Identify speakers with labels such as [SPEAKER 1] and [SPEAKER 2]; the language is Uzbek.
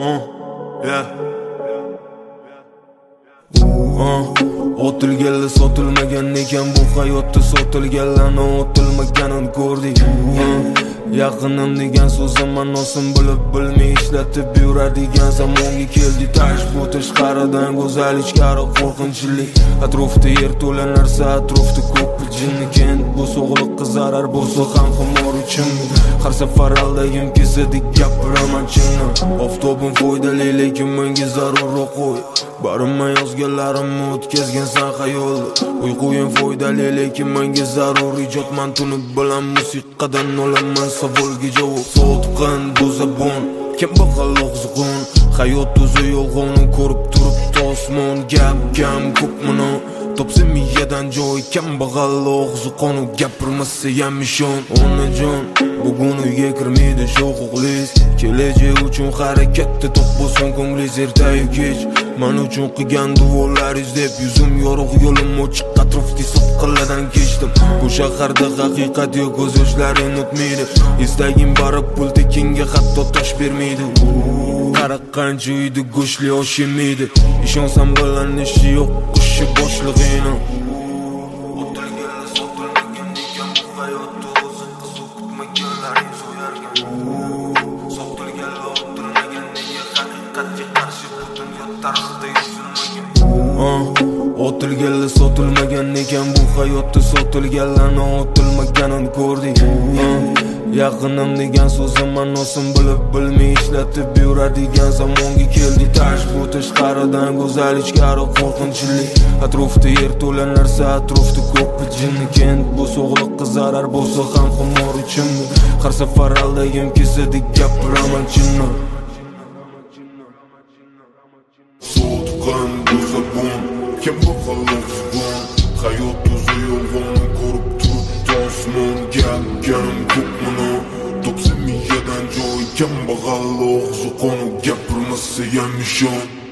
[SPEAKER 1] Yeah. Otilganlar sotilmagan ekan bu hayotda sotilganlarni otilmaganini ko'rdik. Yaqinam degan so'zim ma'nosin bilib-bilmay ishlatib yuradigan zamonga keldi. Tash bu tashqaridan go'zal, ichkari qo'rqinchli. Atrofda yer to'la narsa, atrofda ko'p jinni. Kent bu sog'liqqa zarar bo'lsa ham xumor uchun. Har safar aldagim kesadik gapiraman chinni. Oftobim foydali lekin menga zarurroq qo'y. Barimman yozganlarimni o'tkazgansan xayolda. Uyquyim foydali lekin menga zarur ijodman. Tuni bilan musiqadan olaman savolga javob. Sotqin bu zabon kim baqal og'zg'on. Hayot o'zi yolg'on ko'rib turibdi osmon. Gap kam ko'p muni topsa miyadan joy. Kambag'al og'zi qonu gapirmasa ham ishon. Onajon bugun uyga kirmaydi sho'xuqliz. Kelajak uchun harakatda to'q bo'lsin ko'nglingiz ertayu kech. Men uchun qilgan duolaringiz deb yuzim yorug' yo'lim ochiq atrofda sotqinlardan kechdim. Bu shaharda haqiqat yo'q, ko'z yoshlaring o'tmaydi. Istagim barib pul tekinga hatto tosh bermaydi. Qaraqqancha uyda go'shtli osh yemaydi. Ishonsam bilan ishi yo'q qushi boshlig'ini. O'tilganlar sotilmagan ekan bu hayotda o'zi qiziq kutmaganlaring so'yarkan. Sotilganlar o'tilmagan nega haqiqatga qarshi butun yot tarixda Otilganlar sotilmagan ekan bu hayotda sotilganlarni otilmaganini ko'rdik. Yaqinam degan so'zim ma'nosin bilib-bilmay ishlatib yuradigan zamonga keldi. Tash bu tashqaridan go'zal, ichkari qo'rqinchli. Atrofda yer to'la narsa, atrofda ko'p jinni. Kent bu sog'liqqa zarar bo'lsa ham xumor uchun. Har safar aldagim kesadik gapiraman chinni. Sotqin bu zabon kim baqal og'zg'on. Hayot o'zi yolg'on ko'rib turibdi osmon. Gapganim ko'p muni topsa miyadan joy. Kambag'al og'zi qonu gapirmasa ham ishon.